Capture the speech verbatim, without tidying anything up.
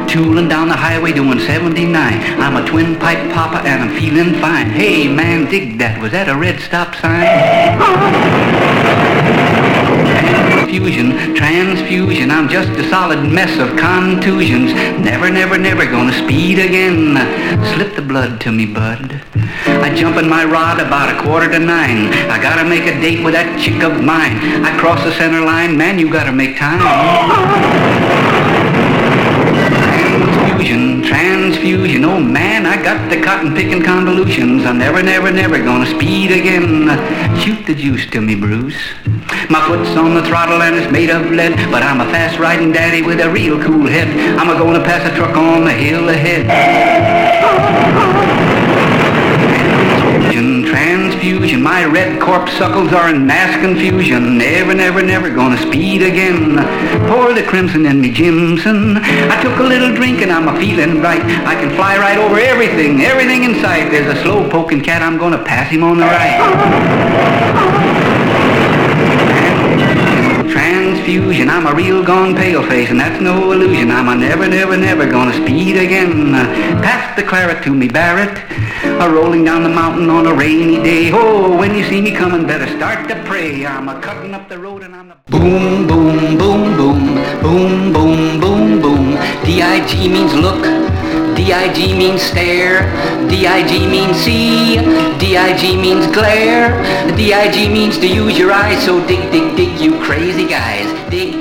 tooling down the highway doing seventy-nine. I'm a twin pipe papa and I'm feeling fine. Hey man, dig that. Was that a red stop sign? Transfusion, transfusion, I'm just a solid mess of contusions. Never, never, never gonna speed again. Slip the blood to me, bud. I jump in my rod about a quarter to nine. I gotta make a date with that chick of mine. I cross the center line, man, you gotta make time. Transfusion, transfusion, oh man, I got the cotton picking convolutions. I'm never, never, never gonna speed again. Shoot the juice to me, Bruce. My foot's on the throttle and it's made of lead, but I'm a fast riding daddy with a real cool head. I'm a gonna pass a truck on the hill ahead. Transfusion, transfusion, my red corpuscles are in mass confusion. Never, never, never gonna speed again. Pour the crimson in me, Jimson. I took a little drink and I'm a feeling right. I can fly right over everything, everything in sight. There's a slow poking cat, I'm gonna pass him on the right. Transfusion, I'm a real gone pale face, and that's no illusion. I'm a never, never, never gonna speed again. Pass the claret to me, Barrett. A rolling down the mountain on a rainy day. Oh, when you see me coming, better start to pray. I'm a cutting up the road and I'm the boom, boom, boom, boom, boom, boom, boom, boom. D I G means look. D I G means stare, D I G means see, D I G means glare, D I G means to use your eyes, so dig, dig, dig, you crazy guys, dig,